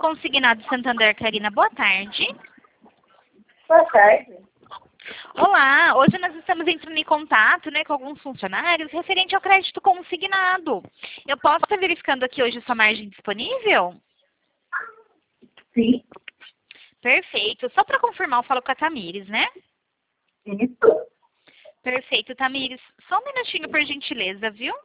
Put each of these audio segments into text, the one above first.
Consignado Santander, Karina, boa tarde. Boa tarde. Olá, hoje nós estamos entrando em contato, né, com alguns funcionários referente ao crédito consignado. Eu posso estar verificando aqui hoje sua margem disponível? Sim. Perfeito. Só para confirmar, eu falo com a Tamires, né? Isso. Perfeito, Tamires. Só um minutinho, por gentileza, viu?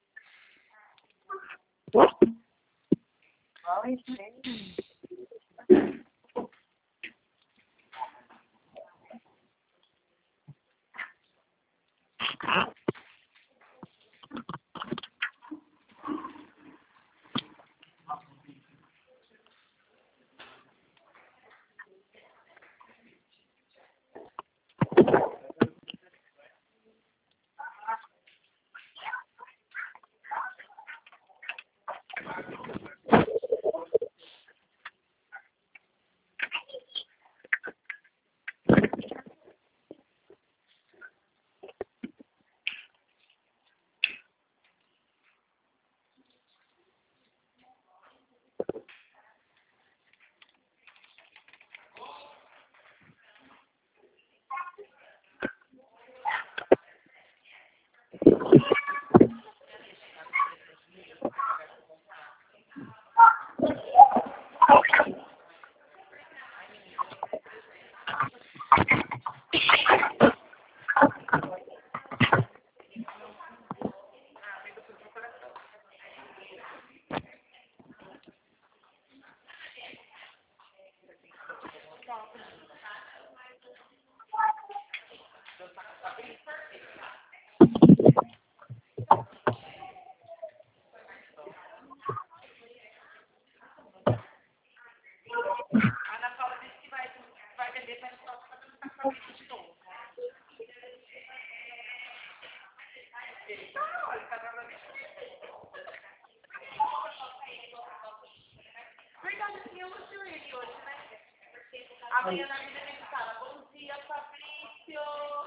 Amanhã na vida a fala, bom dia, Fabrício.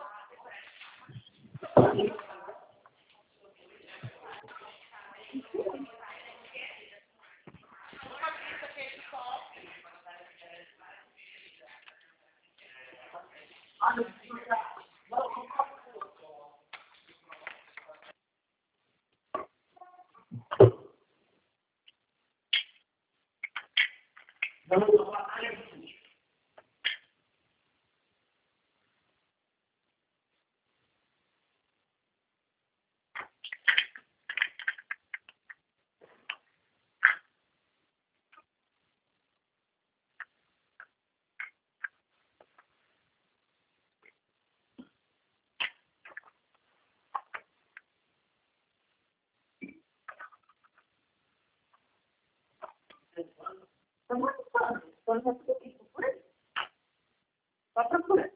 Só procura.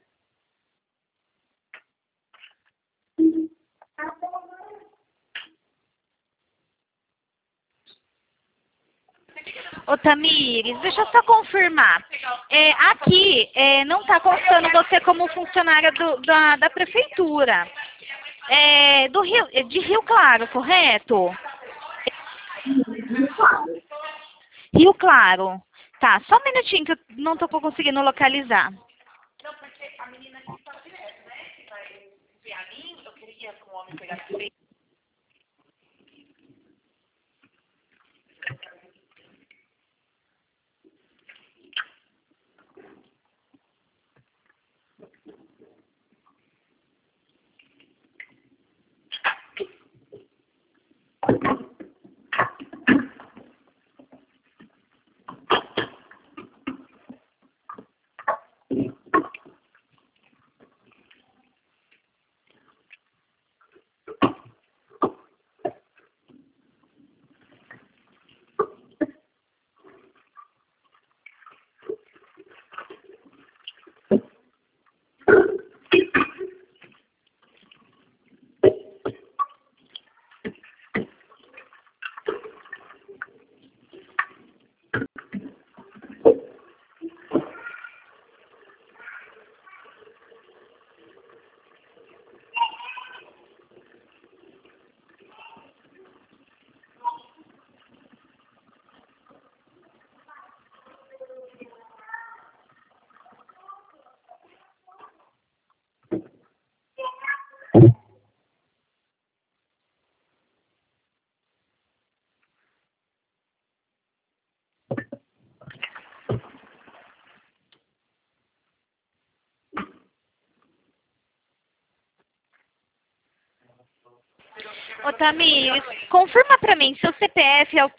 Ô, Tamires, deixa eu só confirmar. Aqui não está constando você como funcionária da prefeitura. De Rio Claro, correto? Rio Claro. Tá, só um minutinho que eu não estou conseguindo localizar. Não, porque a menina aqui fala direto, né? Que vai enviar a mim, eu queria que um homem pegasse bem. Ô, Tamires, confirma pra mim, seu CPF é o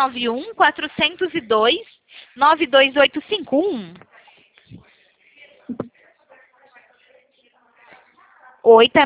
391-402-92851? Oi, Tamires.